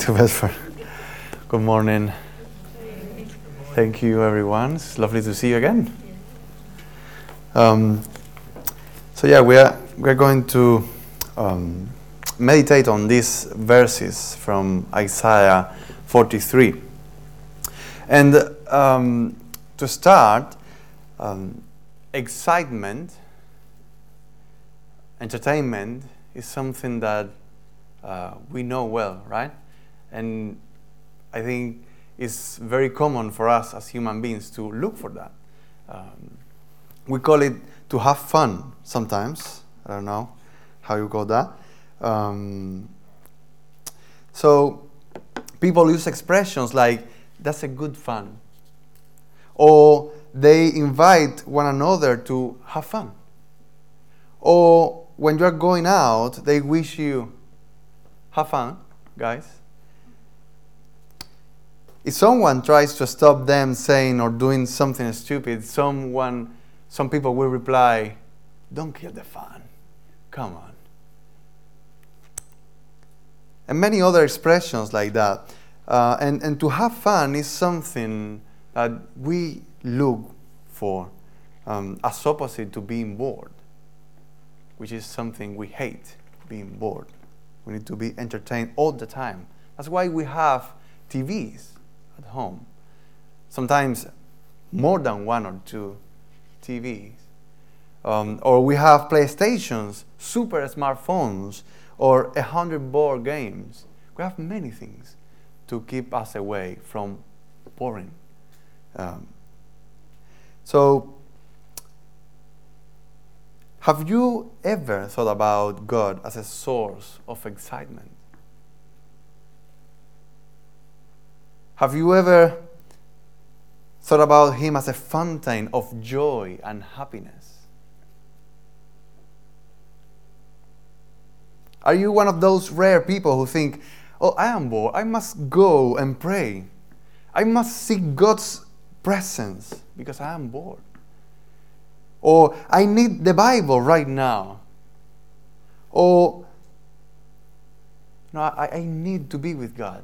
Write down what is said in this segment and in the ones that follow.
you, Bedford. Good morning. Thank you, everyone. It's lovely to see you again. We're going to meditate on these verses from Isaiah 43. And to start, excitement, entertainment is something that we know well, right? And I think it's very common for us as human beings to look for that. We call it to have fun sometimes. I don't know how you call that. So people use expressions like, that's a good fun. Or they invite one another to have fun. Or when you're going out, they wish you, have fun, guys. If someone tries to stop them saying or doing something stupid, some people will reply, don't kill the fun. Come on. And many other expressions like that. And to have fun is something that we look for as opposite to being bored, which is something we hate, being bored. We need to be entertained all the time. That's why we have TVs at home. Sometimes more than one or two TVs. Or we have PlayStations, super smartphones, or 100 board games. We have many things to keep us away from boring. Have you ever thought about God as a source of excitement? Have you ever thought about Him as a fountain of joy and happiness? Are you one of those rare people who think, oh, I am bored, I must go and pray. I must seek God's presence because I am bored. Or I need the Bible right now. Or no, I need to be with God.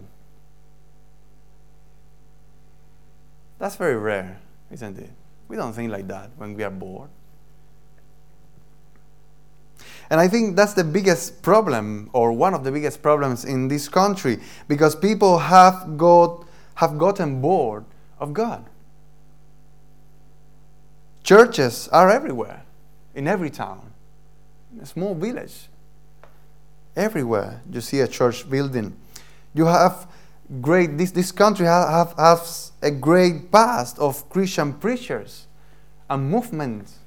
That's very rare, isn't it? We don't think like that when we are bored. And I think that's the biggest problem, or one of the biggest problems in this country, because people have gotten bored of God. Churches are everywhere, in every town, in a small village. Everywhere you see a church building. You have this country has a great past of Christian preachers and movements.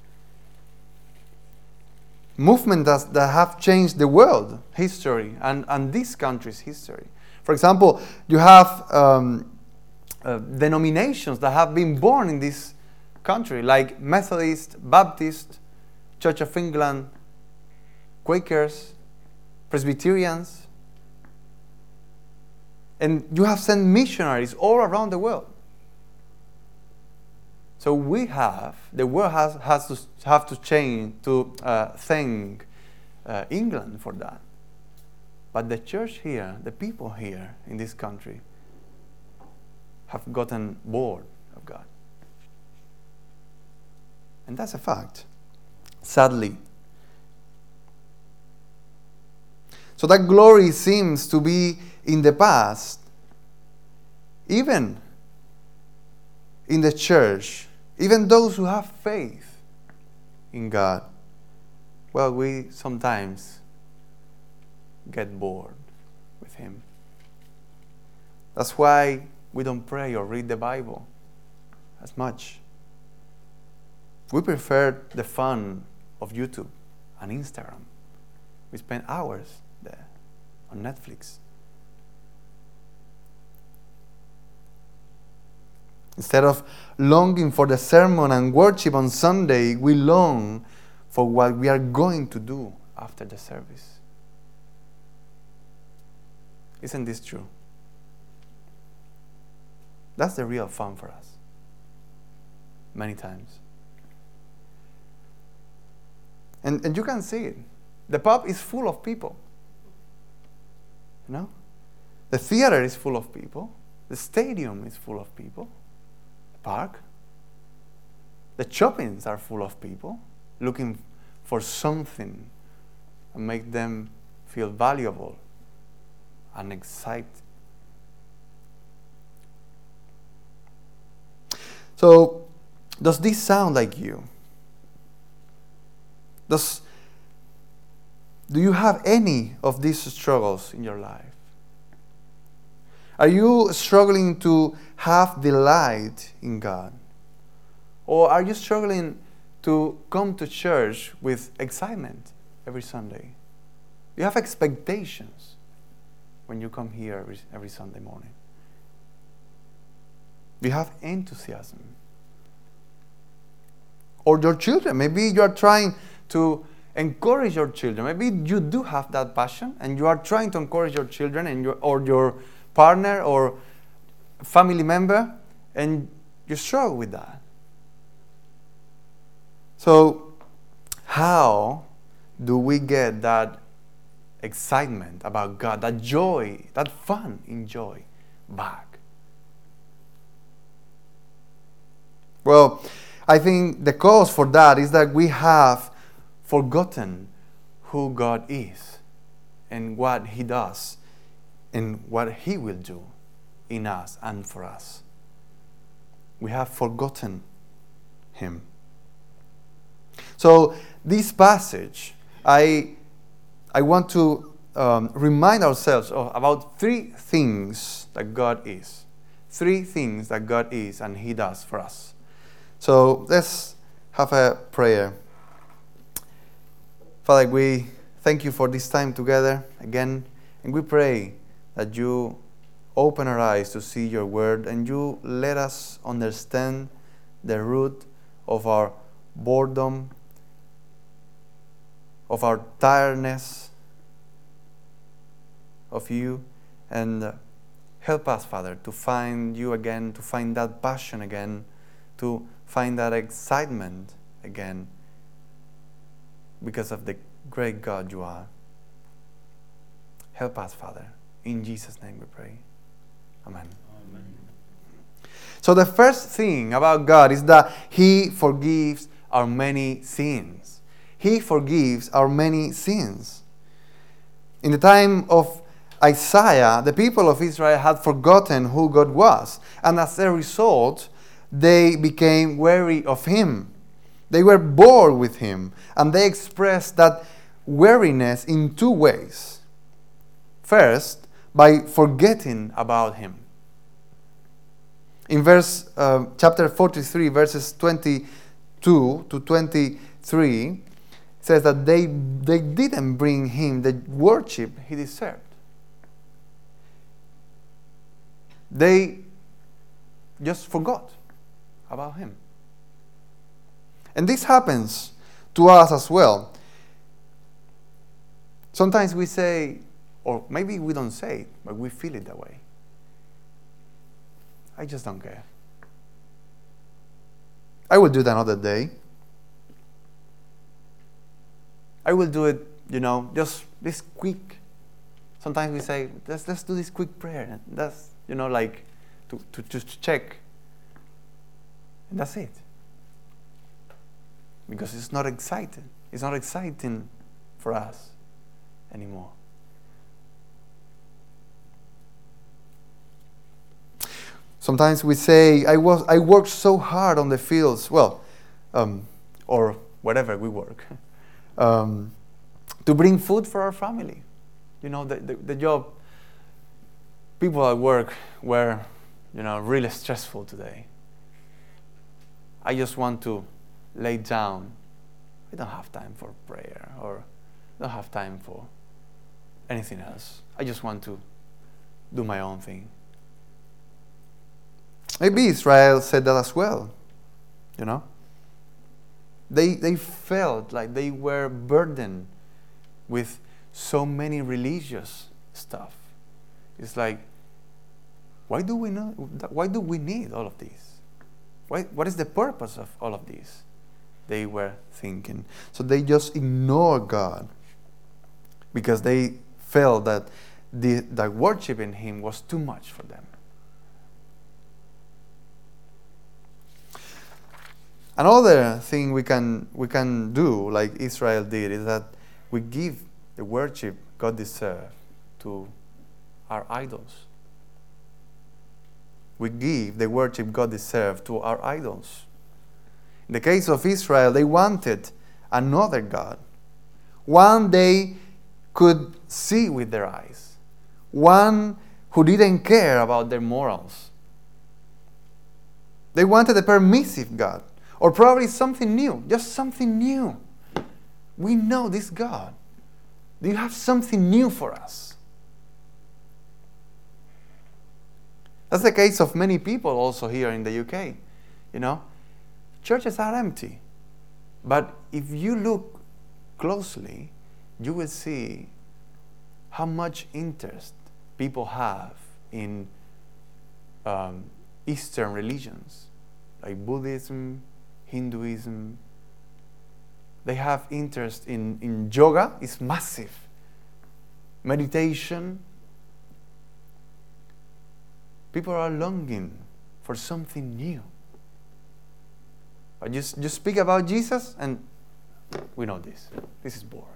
Movements that have changed the world history and this country's history. For example, you have denominations that have been born in this country, like Methodist, Baptist, Church of England, Quakers, Presbyterians. And you have sent missionaries all around the world. So the world has to change to thank England for that. But the church here, the people here in this country, have gotten bored of God. And that's a fact, sadly. So that glory seems to be in the past, even in the church, even those who have faith in God. Well, we sometimes get bored with Him. That's why we don't pray or read the Bible as much. We prefer the fun of YouTube and Instagram. We spend hours there on Netflix. Instead of longing for the sermon and worship on Sunday, we long for what we are going to do after the service. Isn't this true? That's the real fun for us. Many times. And you can see it. The pub is full of people. You know? The theater is full of people. The stadium is full of people. The park. The shoppings are full of people looking for something and make them feel valuable and excited. So, does this sound like you? Do you have any of these struggles in your life? Are you struggling to have delight in God? Or are you struggling to come to church with excitement every Sunday? You have expectations when you come here every Sunday morning. You have enthusiasm. Or your children, maybe you are trying to encourage your children. Maybe you do have that passion and you are trying to encourage your children and your partner or family member, and you struggle with that. So, how do we get that excitement about God, that joy, that fun in joy back? Well, I think the cause for that is that we have forgotten who God is and what He does and what He will do in us and for us. We have forgotten Him. So this passage, I want to remind ourselves about three things that God is. Three things that God is and He does for us. So let's have a prayer. Father, we thank you for this time together again, and we pray that you open our eyes to see your word and you let us understand the root of our boredom, of our tiredness of you, and help us, Father, to find you again, to find that passion again, to find that excitement again because of the great God you are. Help us, Father. In Jesus' name we pray. Amen. Amen. So the first thing about God is that He forgives our many sins. He forgives our many sins. In the time of Isaiah, the people of Israel had forgotten who God was, and as a result, they became weary of Him. They were bored with Him, and they expressed that weariness in two ways. First, by forgetting about Him. In chapter 43, verses 22 to 23, it says that they didn't bring Him the worship He deserved. They just forgot about Him. And this happens to us as well. Sometimes we say, or maybe we don't say it, but we feel it that way. I just don't care. I will do that another day. I will do it, just this quick. Sometimes we say, let's do this quick prayer. That's, like to just check. And that's it. Because it's not exciting. It's not exciting for us anymore. Sometimes we say, I worked so hard on the fields, or wherever we work, to bring food for our family. The job, people at work were, really stressful today. I just want to lay down. I don't have time for prayer or don't have time for anything else. I just want to do my own thing. Maybe Israel said that as well. They felt like they were burdened with so many religious stuff. It's like, why do we need all of this? What is the purpose of all of this? They were thinking. So they just ignored God because they felt that that worshiping him was too much for them. Another thing we can do, like Israel did, is that we give the worship God deserves to our idols. We give the worship God deserves to our idols. In the case of Israel, they wanted another God, one they could see with their eyes, one who didn't care about their morals. They wanted a permissive God, or probably something new, just something new. We know this God. Do you have something new for us? That's the case of many people also here in the UK. You know, churches are empty. But if you look closely, you will see how much interest people have in Eastern religions, like Buddhism, Hinduism. They have interest in yoga. It's massive. Meditation. People are longing for something new. But you speak about Jesus and we know this. This is boring.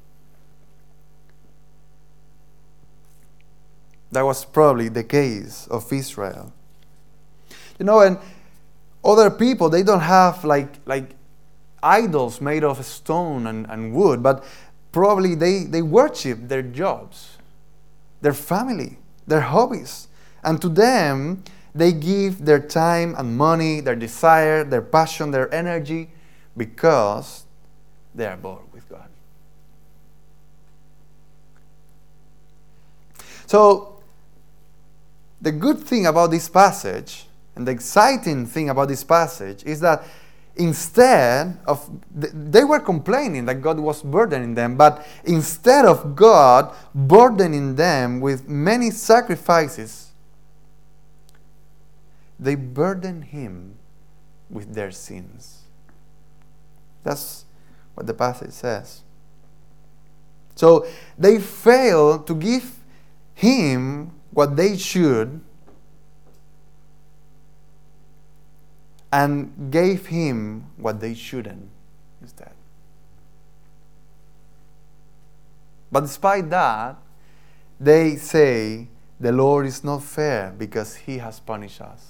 That was probably the case of Israel. You know, and other people, they don't have like idols made of stone and wood, but probably they worship their jobs, their family, their hobbies. And to them, they give their time and money, their desire, their passion, their energy, because they are bored with God. So, the good thing about this passage, and the exciting thing about this passage, is that instead of, they were complaining that God was burdening them, but instead of God burdening them with many sacrifices, they burden him with their sins. That's what the passage says. So they fail to give him what they should and gave him what they shouldn't instead. But despite that, they say the Lord is not fair because he has punished us.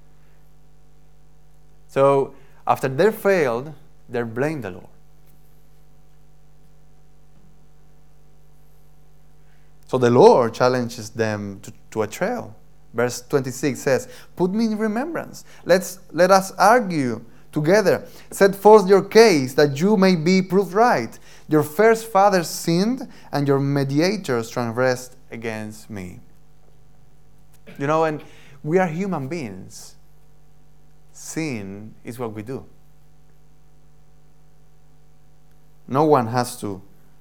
So, after they failed, they blamed the Lord. So the Lord challenges them to a trial. Verse 26 says, "Put me in remembrance. Let us argue together. Set forth your case that you may be proved right. Your first fathers sinned, and your mediators transgressed against me." You know, and we are human beings. Sin is what we do. No one has to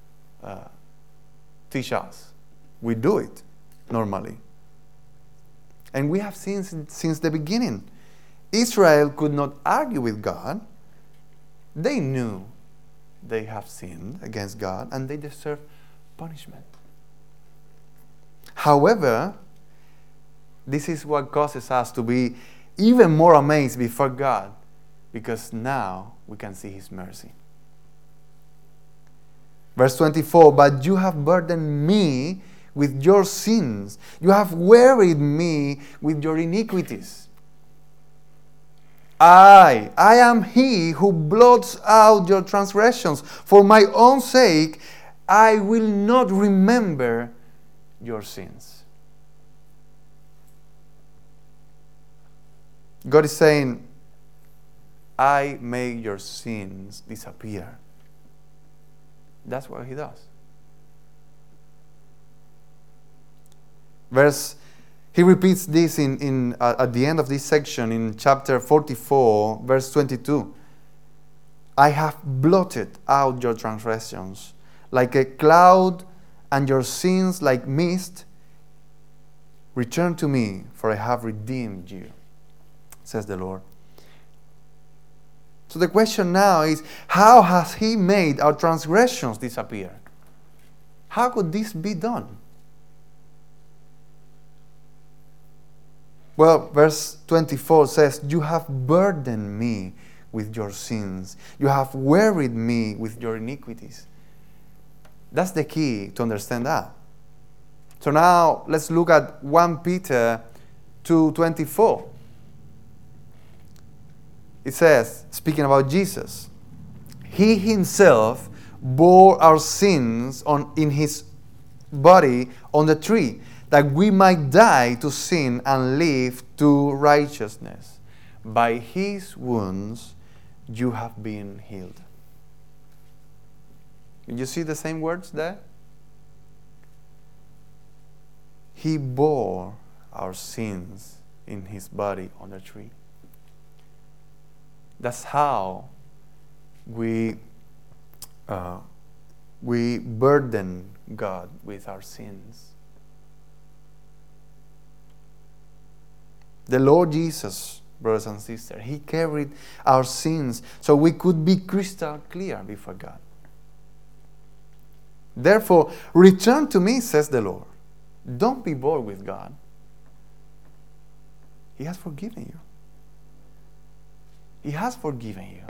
teach us. We do it normally. And we have sinned since the beginning. Israel could not argue with God. They knew they have sinned against God and they deserve punishment. However, this is what causes us to be even more amazed before God, because now we can see his mercy. Verse 24, "But you have burdened me with your sins. You have wearied me with your iniquities. I am he who blots out your transgressions. For my own sake, I will not remember your sins." God is saying, I make your sins disappear. That's what he does. He repeats this at the end of this section in chapter 44, verse 22. "I have blotted out your transgressions like a cloud, and your sins like mist. Return to me, for I have redeemed you, says the Lord." So the question now is, how has he made our transgressions disappear? How could this be done? Well, verse 24 says, "You have burdened me with your sins. You have wearied me with your iniquities." That's the key to understand that. So now let's look at 1 Peter 2:24. It says, speaking about Jesus, "He himself bore our sins in his body on the tree, that we might die to sin and live to righteousness. By his wounds you have been healed." Did you see the same words there? He bore our sins in his body on the tree. That's how we burden God with our sins. The Lord Jesus, brothers and sisters, he carried our sins so we could be crystal clear before God. "Therefore, return to me," says the Lord. Don't be bored with God. He has forgiven you. He has forgiven you.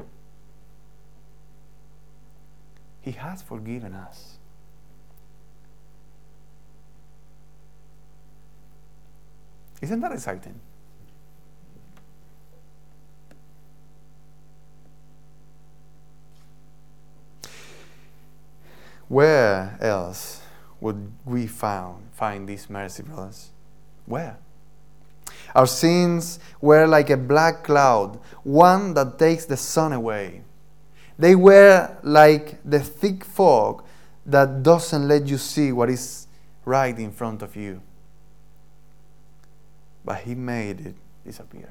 He has forgiven us. Isn't that exciting? Where else would we find this mercy, brothers? Where? Our sins were like a black cloud, one that takes the sun away. They were like the thick fog that doesn't let you see what is right in front of you. But he made it disappear.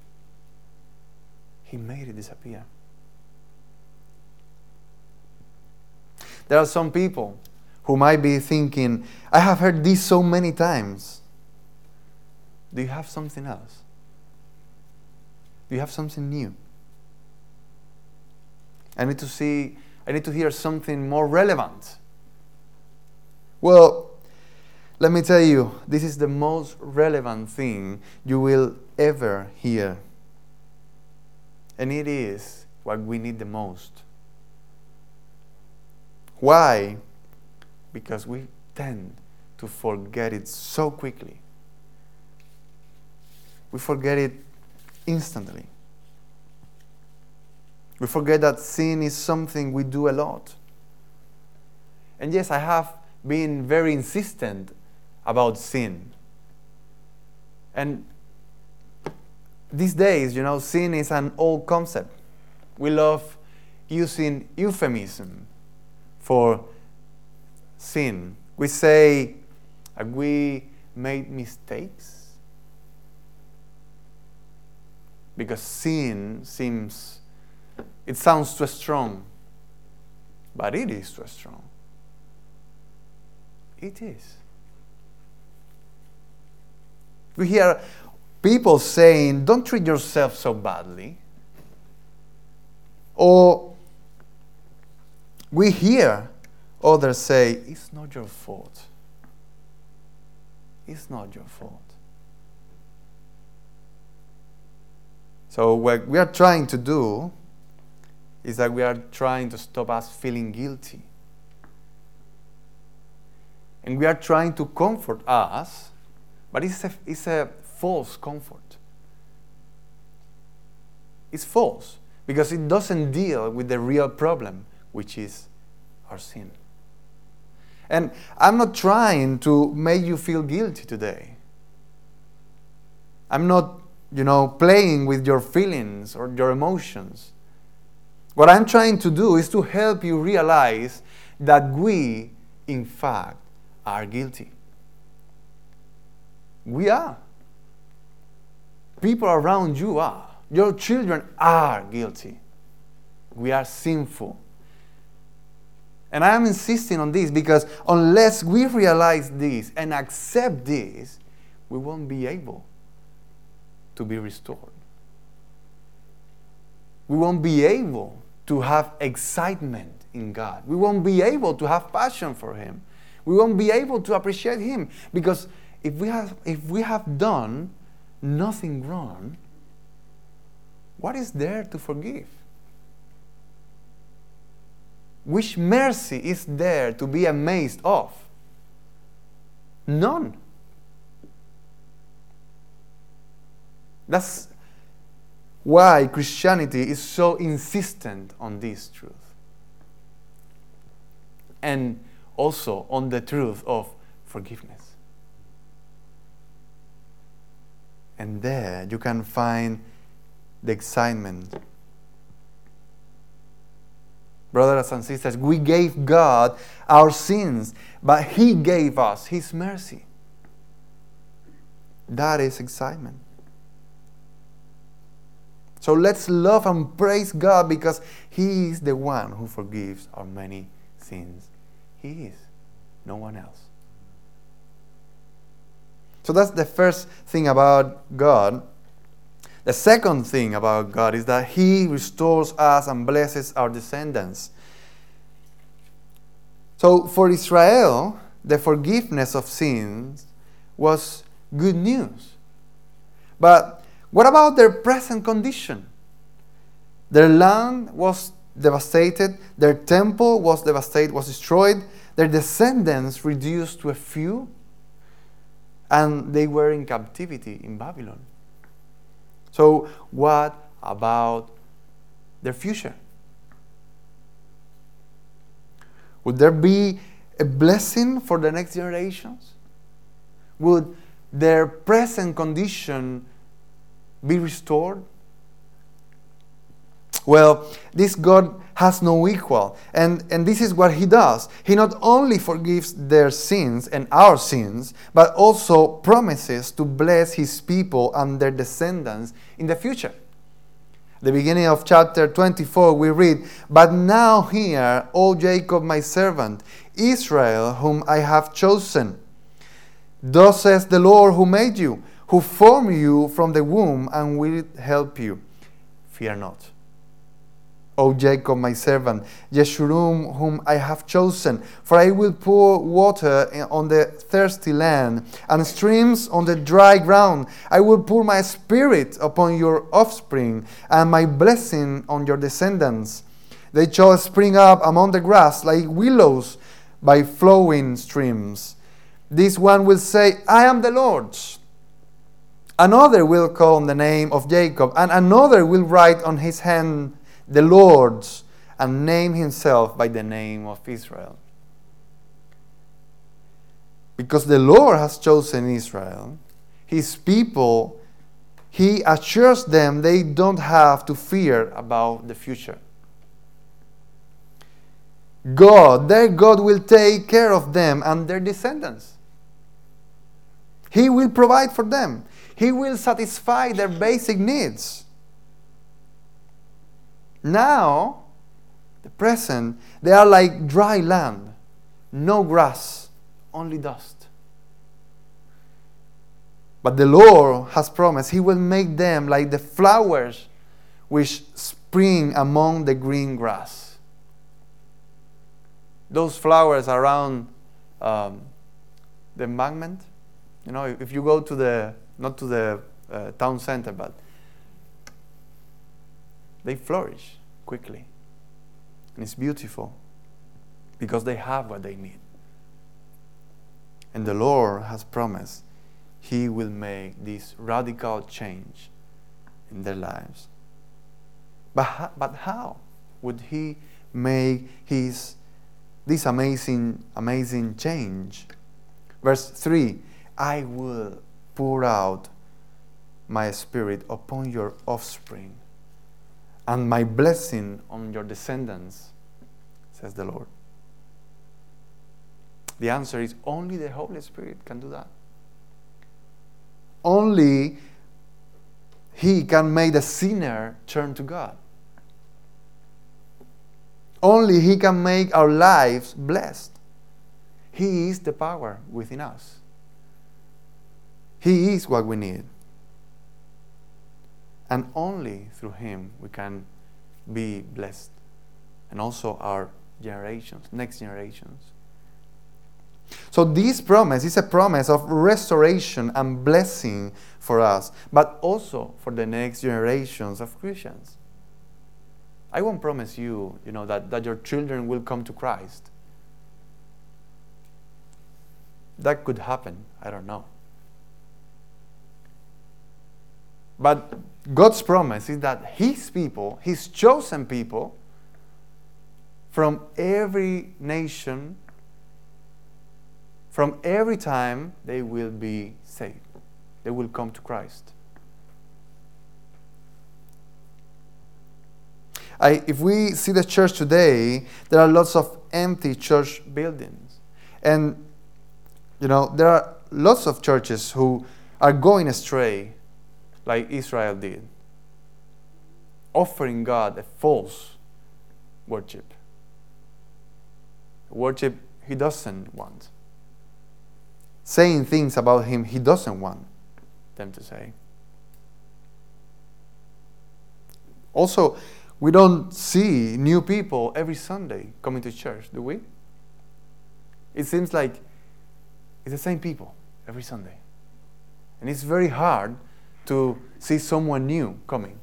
He made it disappear. There are some people who might be thinking, I have heard this so many times. Do you have something else? Do you have something new? I need to hear something more relevant. Well, let me tell you, this is the most relevant thing you will ever hear. And it is what we need the most. Why? Because we tend to forget it so quickly. We forget it instantly. We forget that sin is something we do a lot. And yes, I have been very insistent about sin. And these days, sin is an old concept. We love using euphemism for sin. We say, have we made mistakes? Because sin sounds too strong. But it is too strong. It is. We hear people saying, don't treat yourself so badly. Or we hear others say, it's not your fault. It's not your fault. So what we are trying to do is that we are trying to stop us feeling guilty. And we are trying to comfort us, but it's a false comfort. It's false because it doesn't deal with the real problem, which is our sin. And I'm not trying to make you feel guilty today. I'm not, playing with your feelings or your emotions. What I'm trying to do is to help you realize that we, in fact, are guilty. We are. People around you are. Your children are guilty. We are sinful. And I am insisting on this because unless we realize this and accept this, we won't be able to be restored. We won't be able to have excitement in God. We won't be able to have passion for Him. We won't be able to appreciate Him because if we have done nothing wrong, what is there to forgive? Which mercy is there to be amazed of? None. That's why Christianity is so insistent on this truth. And also on the truth of forgiveness. And there you can find the excitement. Brothers and sisters, we gave God our sins, but He gave us His mercy. That is excitement. So let's love and praise God because He is the one who forgives our many sins. He is, no one else. So that's the first thing about God. The second thing about God is that He restores us and blesses our descendants. So for Israel, the forgiveness of sins was good news. But what about their present condition? Their land was devastated, their temple was devastated, was destroyed, their descendants reduced to a few, and they were in captivity in Babylon. So what about their future? Would there be a blessing for the next generations? Would their present condition be restored? Well, this God has no equal. And this is what He does. He not only forgives their sins and our sins, but also promises to bless His people and their descendants in the future. The beginning of chapter 24, we read, "But now hear, O Jacob my servant, Israel whom I have chosen. Thus says the Lord who made you, who formed you from the womb and will help you. Fear not. O Jacob my servant, Jeshurun whom I have chosen, for I will pour water on the thirsty land, and streams on the dry ground. I will pour my spirit upon your offspring, and my blessing on your descendants. They shall spring up among the grass like willows by flowing streams. This one will say, I am the Lord's. Another will call on the name of Jacob, and another will write on his hand the Lord's, and name himself by the name of Israel." Because the Lord has chosen Israel, His people, He assures them they don't have to fear about the future. Their God will take care of them and their descendants. He will provide for them. He will satisfy their basic needs. Now, the present, they are like dry land, no grass, only dust. But the Lord has promised He will make them like the flowers which spring among the green grass. Those flowers around the embankment, if you go to not to the town center, but they flourish quickly. And it's beautiful because they have what they need. And the Lord has promised He will make this radical change in their lives. But how would He make this amazing change? Verse 3, "I will pour out my spirit upon your offspring, and my blessing on your descendants," says the Lord. The answer is only the Holy Spirit can do that. Only He can make the sinner turn to God. Only He can make our lives blessed. He is the power within us. He is what we need. And only through Him we can be blessed. And also our generations, next generations. So this promise is a promise of restoration and blessing for us, but also for the next generations of Christians. I won't promise you, that your children will come to Christ. That could happen. I don't know. But God's promise is that His people, His chosen people, from every nation, from every time, they will be saved. They will come to Christ. If we see the church today, there are lots of empty church buildings. And, there are lots of churches who are going astray, like Israel did, offering God a false worship. Worship He doesn't want. Saying things about Him He doesn't want them to say. Also, we don't see new people every Sunday coming to church, do we? It seems like it's the same people every Sunday. And it's very hard to see someone new coming.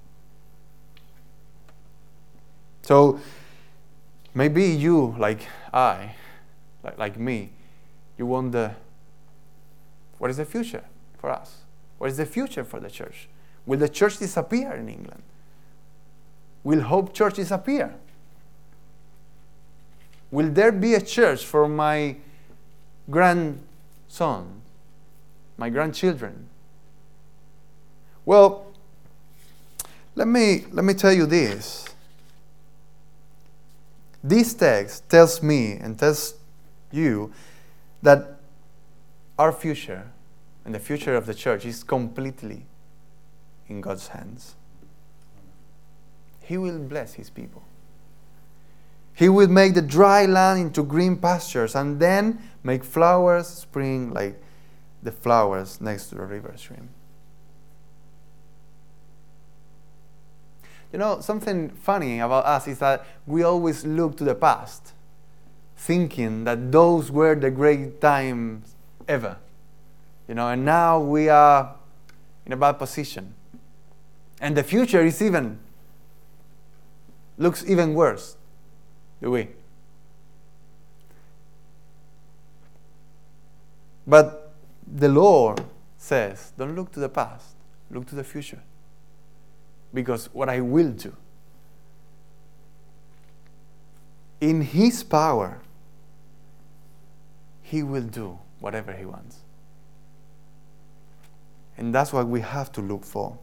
So maybe you, like I, like me, you wonder, what is the future for us? What is the future for the church? Will the church disappear in England? Will Hope Church disappear? Will there be a church for my grandson, my grandchildren? Well, let me tell you this. This text tells me and tells you that our future and the future of the church is completely in God's hands. He will bless His people. He will make the dry land into green pastures and then make flowers spring like the flowers next to the river stream. Something funny about us is that we always look to the past, thinking that those were the great times ever. And now we are in a bad position. And the future looks even worse, do we? But the Lord says, don't look to the past, look to the future. Because what I will do, in His power, He will do whatever He wants. And that's what we have to look for.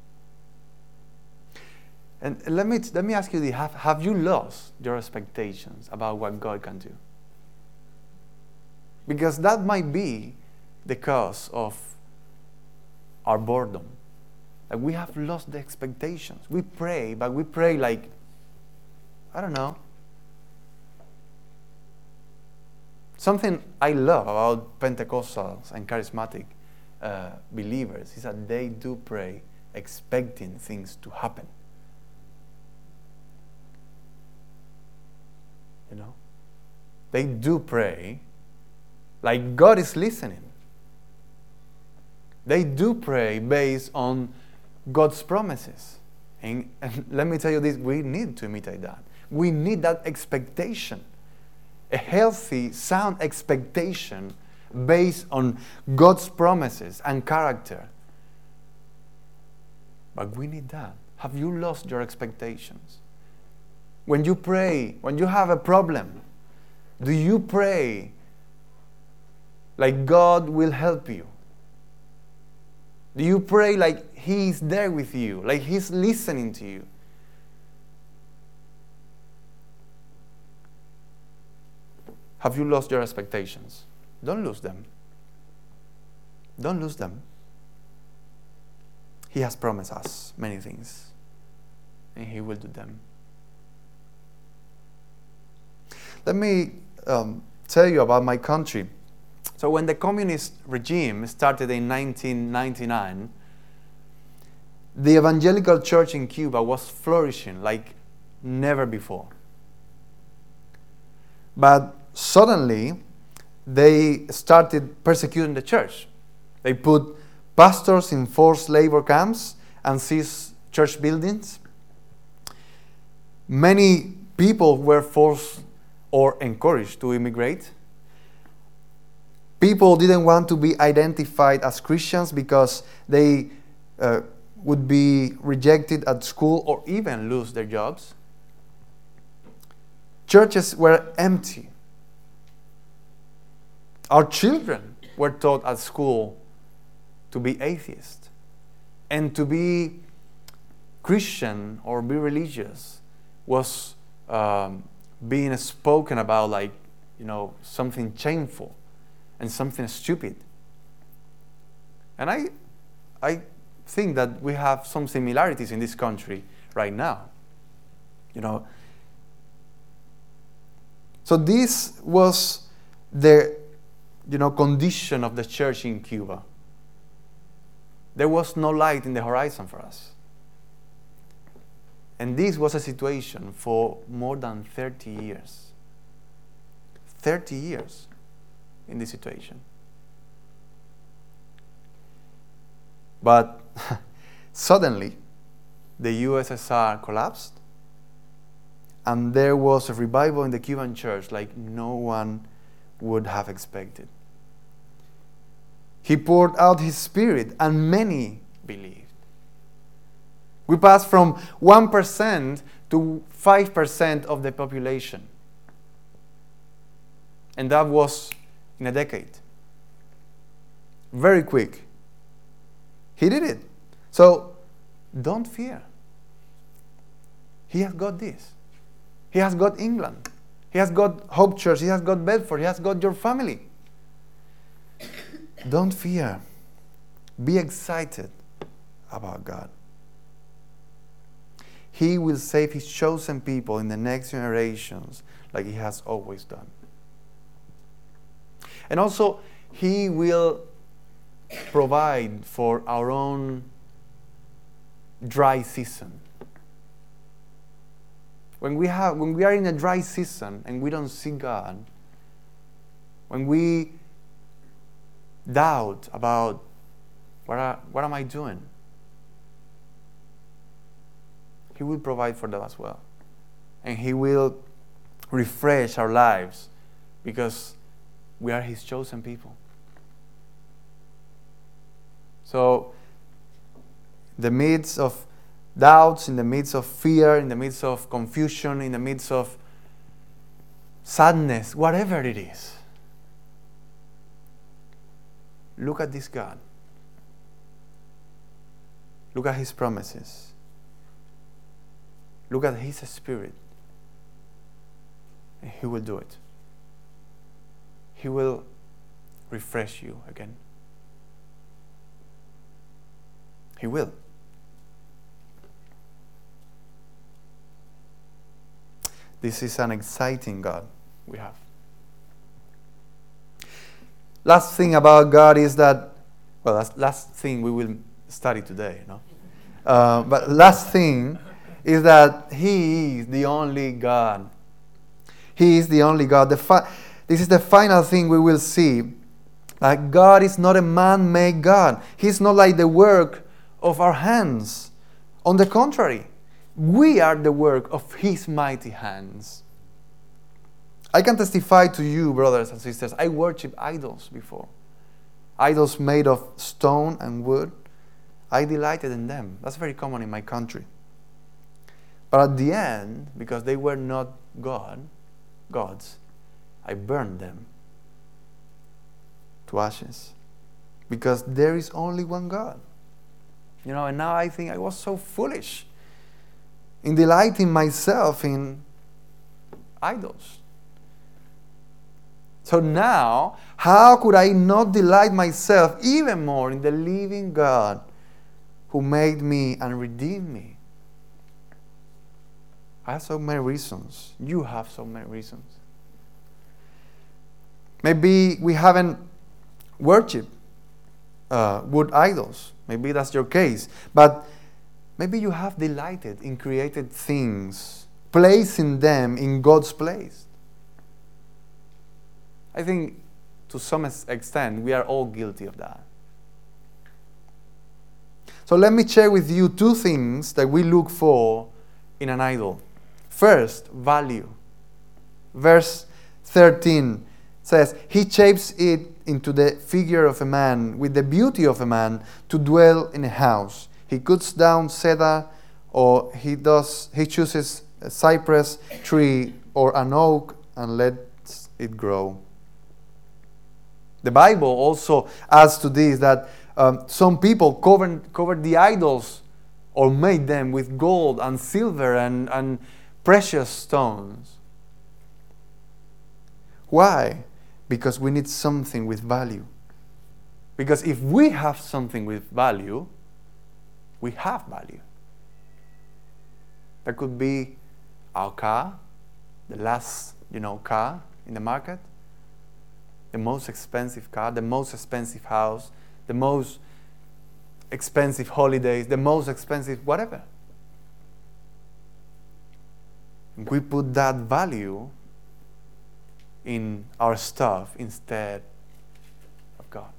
And let me ask you this, have you lost your expectations about what God can do? Because that might be the cause of our boredom. Like we have lost the expectations. We pray, but we pray like, I don't know. Something I love about Pentecostals and charismatic believers is that they do pray expecting things to happen. They do pray like God is listening. They do pray based on God's promises. And let me tell you this, we need to imitate that. We need that expectation. A healthy, sound expectation based on God's promises and character. But we need that. Have you lost your expectations? When you pray, when you have a problem, do you pray like God will help you? Do you pray like He's there with you, like He's listening to you? Have you lost your expectations? Don't lose them. Don't lose them. He has promised us many things, and He will do them. Let me tell you about my country. So when the communist regime started in 1999, the evangelical church in Cuba was flourishing like never before. But suddenly, they started persecuting the church. They put pastors in forced labor camps and seized church buildings. Many people were forced or encouraged to immigrate. People didn't want to be identified as Christians because they would be rejected at school or even lose their jobs. Churches were empty. Our children were taught at school to be atheists, and to be Christian or be religious was being spoken about like, something shameful and something stupid. And I think that we have some similarities in this country right now. So this was the condition of the church in Cuba. There was no light in the horizon for us. And this was a situation for more than 30 years. 30 years in this situation. But suddenly, the USSR collapsed, and there was a revival in the Cuban church like no one would have expected. He poured out his Spirit, and many believed. We passed from 1% to 5% of the population. And that was in a decade. Very quick. He did it. So don't fear. He has got this. He has got England. He has got Hope Church. He has got Bedford. He has got your family. Don't fear. Be excited about God. He will save his chosen people in the next generations like he has always done. And also, he will provide for our own dry season. When we are in a dry season and we don't see God, when we doubt about what am I doing, he will provide for that as well. And he will refresh our lives because we are his chosen people. So, in the midst of doubts, in the midst of fear, in the midst of confusion, in the midst of sadness, whatever it is, look at this God. Look at his promises. Look at his Spirit. And he will do it. He will refresh you again. He will. This is an exciting God we have. Last thing about God is that, well, that's last thing we will study today, but last thing is that he is the only God. He is the only God. This is the final thing we will see. Like God is not a man-made God. He's not like the work of our hands. On the contrary, we are the work of his mighty hands. I can testify to you, brothers and sisters, I worshiped idols before. Idols made of stone and wood. I delighted in them. That's very common in my country. But at the end, because they were not gods, I burned them to ashes. Because there is only one God. And now I think I was so foolish in delighting myself in idols. So now, how could I not delight myself even more in the living God who made me and redeemed me? I have so many reasons. You have so many reasons. Maybe we haven't worshipped wood idols. Maybe that's your case. But maybe you have delighted in created things, placing them in God's place. I think to some extent, we are all guilty of that. So let me share with you two things that we look for in an idol. First, value. Verse 13 says, he shapes it into the figure of a man, with the beauty of a man, to dwell in a house. He cuts down cedar, or he chooses a cypress tree or an oak and lets it grow. The Bible also adds to this that some people covered the idols or made them with gold and silver and precious stones. Why? Because we need something with value. Because if we have something with value, we have value. That could be our car, the last, car in the market, the most expensive car, the most expensive house, the most expensive holidays, the most expensive whatever. We put that value in our stuff instead of God.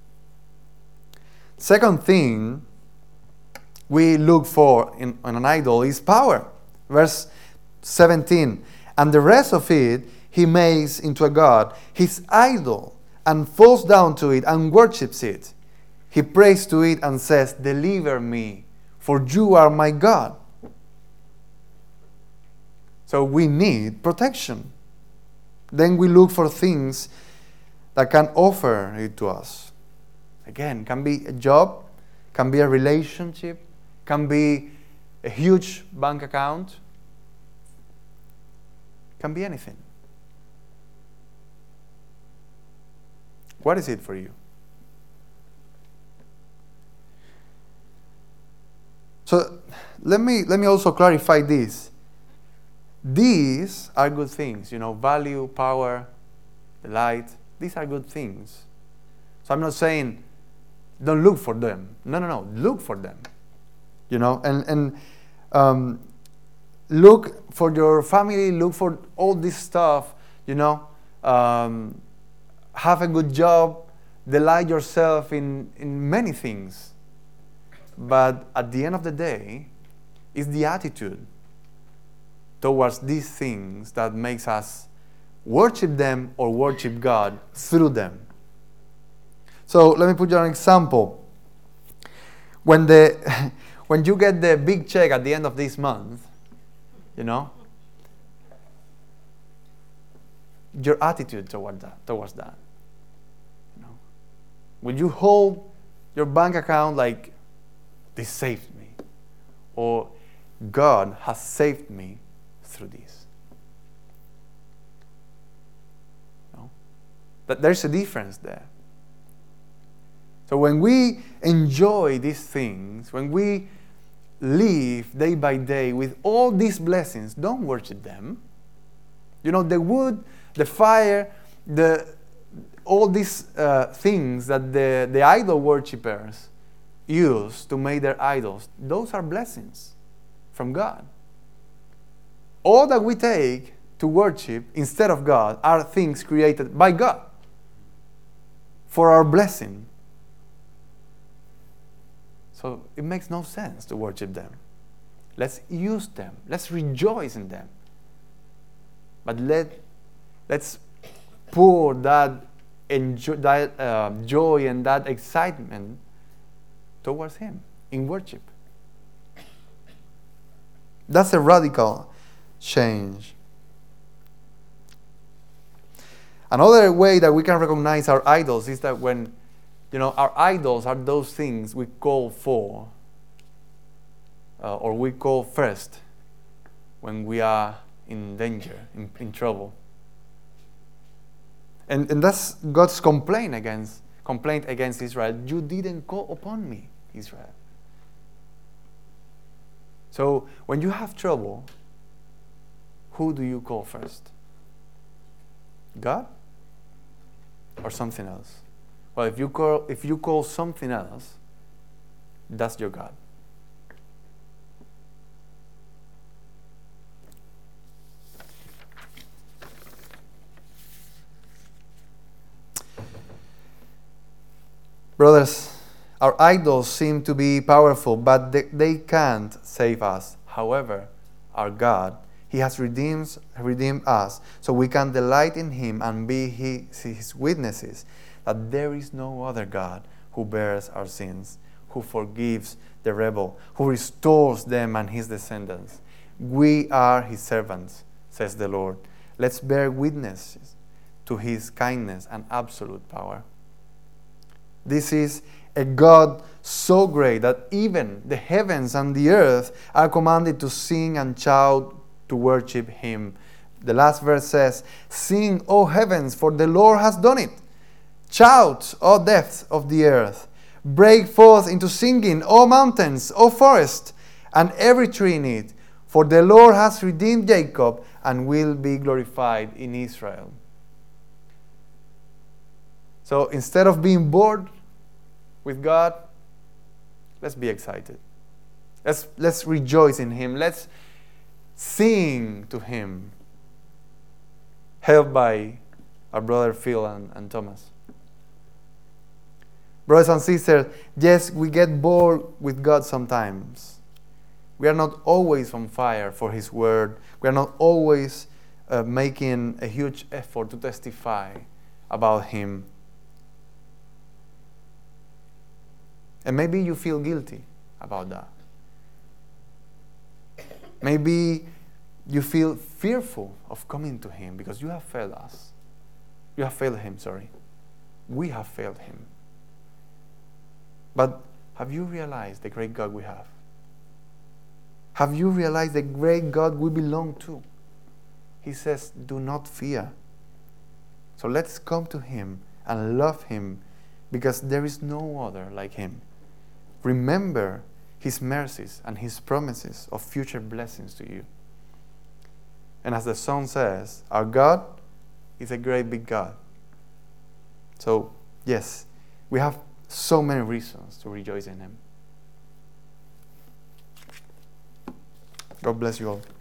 Second thing we look for in an idol is power. Verse 17, and the rest of it he makes into a god, his idol, and falls down to it and worships it. He prays to it and says, deliver me, for you are my God. So we need protection. Then we look for things that can offer it to us. Again, can be a job, can be a relationship, can be a huge bank account, can be anything. What is it for you? So let me also clarify this. These are good things, value, power, delight. These are good things. So I'm not saying don't look for them. No. Look for them. And look for your family. Look for all this stuff. Have a good job. Delight yourself in many things. But at the end of the day, it's the attitude towards these things that makes us worship them or worship God through them. So let me put you an example. When you get the big check at the end of this month, your attitude towards that. Will you hold your bank account like, this saved me, or God has saved me through this? No? That there's a difference there. So when we enjoy these things, when we live day by day with all these blessings, don't worship them. The wood, the fire, all these things that the idol worshippers use to make their idols, those are blessings from God. All that we take to worship instead of God are things created by God for our blessing. So it makes no sense to worship them. Let's use them. Let's rejoice in them. But let's pour that joy and that excitement towards Him in worship. That's a radical change. Another way that we can recognize our idols is that when our idols are those things we call for or we call first when we are in danger, in trouble. And that's God's complaint against Israel. You didn't call upon me, Israel. So when you have trouble, who do you call first? God or something else? Well, if you call something else, that's your God. Brothers, our idols seem to be powerful, but they can't save us. However, our God, He has redeemed us, so we can delight in Him and be His witnesses that there is no other God who bears our sins, who forgives the rebel, who restores them and his descendants. We are His servants, says the Lord. Let's bear witness to His kindness and absolute power. This is a God so great that even the heavens and the earth are commanded to sing and shout to worship Him. The last verse says, "Sing, O heavens, for the Lord has done it. Shout, O depths of the earth. Break forth into singing, O mountains, O forest, and every tree in it. For the Lord has redeemed Jacob and will be glorified in Israel." So instead of being bored with God, let's be excited. Let's rejoice in Him. Let's sing to Him. Helped by our brother Phil and Thomas. Brothers and sisters, yes, we get bored with God sometimes. We are not always on fire for His word. We are not always making a huge effort to testify about Him. And maybe you feel guilty about that. Maybe you feel fearful of coming to Him because you have failed us. You have failed Him, sorry. We have failed Him. But have you realized the great God we have? Have you realized the great God we belong to? He says, do not fear. So let's come to Him and love Him because there is no other like Him. Remember His mercies and His promises of future blessings to you. And as the song says, our God is a great big God. So, yes, we have so many reasons to rejoice in Him. God bless you all.